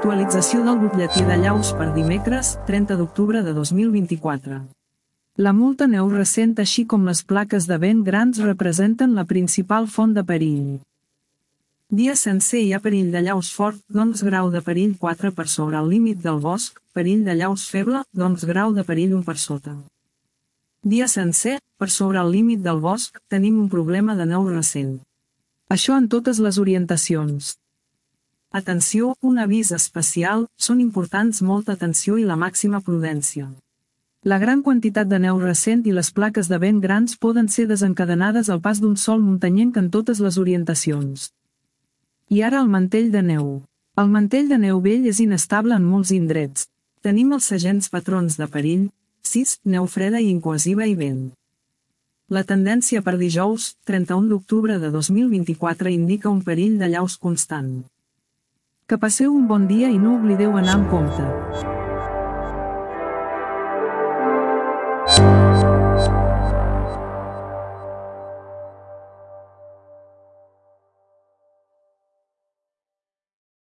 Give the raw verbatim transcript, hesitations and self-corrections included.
Actualització del butlletí de llaus per dimecres, trenta d'octubre de dos mil vint-i-quatre. La molta neu recent així com les plaques de vent grans representen la principal font de perill. Dia sencer hi ha perill de llaus fort, doncs grau de perill quatre per sobre el límit del bosc, perill de llaus feble, doncs grau de perill un per sota. Dia sencer, per sobre el límit del bosc, tenim un problema de neu recent. Això en totes les orientacions. Atenció, un avís especial, són importants molta atenció i la màxima prudència. La gran quantitat de neu recent i les plaques de vent grans poden ser desencadenades al pas d'un sol muntanyenc en totes les orientacions. I ara el mantell de neu. El mantell de neu vell és inestable en molts indrets. Tenim els segents patrons de perill, sis, neu freda i incohesiva i vent. La tendència per dijous, trenta-u d'octubre de dos mil vint-i-quatre indica un perill de llaus constant. Que passeu un bon dia i no oblideu anar amb compte.